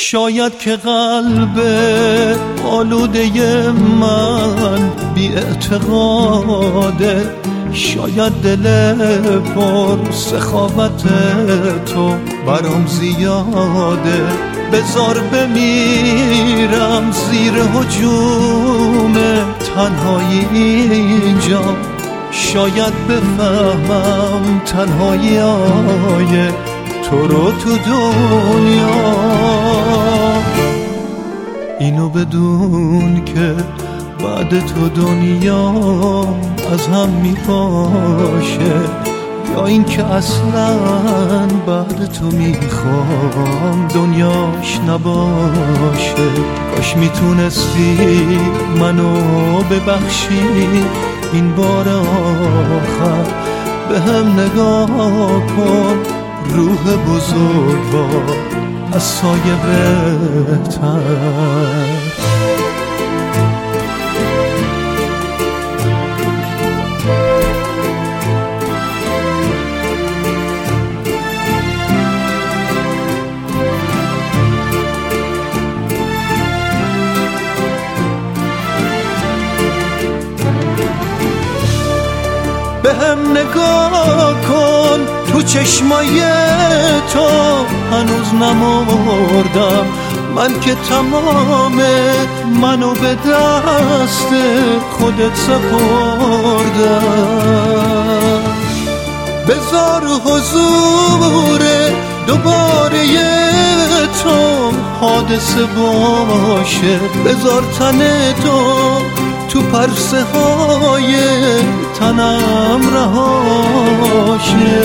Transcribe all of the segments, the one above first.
شاید که قلب آلوده من بی اعتقاده، شاید دل پر سخاوت تو برام زیاده. بذار بمیرم زیر هجوم تنهایی اینجا، شاید بفهمم تنهایی آیه تو رو تو دنیا. اینو بدون که بعد تو دنیا از هم میپاشه، یا این که اصلا بعد تو میخوام دنیاش نباشه. کاش میتونستی منو ببخشی این بار آخر، به هم نگاه کن روح بزرگوار از سایه بهتر. به هم نگاه کن تو چشمای تو، هنوز نمردم من که تمام منو به دست خودت سپردم. بذار حضور دوباره تو حادثه باشه، بذار تن تو پرسه های تنم رهاشه.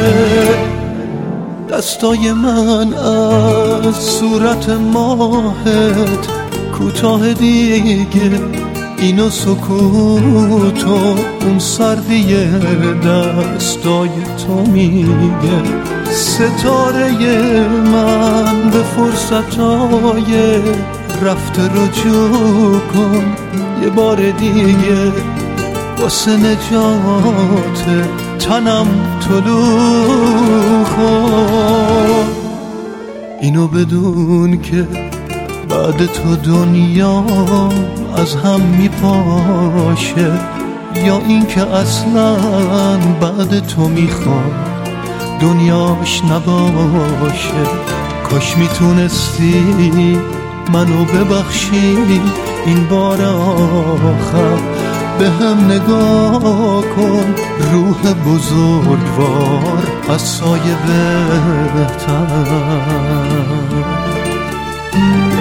دستای من از صورت ماهت کوتاه دیگه، اینو سکوت و اون سردی دستای تو میگه. ستاره من به فرصتای رفته رجوع کن یه بار دیگه، واسه نجات تنم طلوع کن. اینو بدون که بعد تو دنیا از هم میپاشه، یا این که اصلا بعد تو میخوام دنیاش نباشه. کاش میتونستی منو ببخشی این بار آخر، به هم نگاه کن روح بزرگوار از سایه بهتر.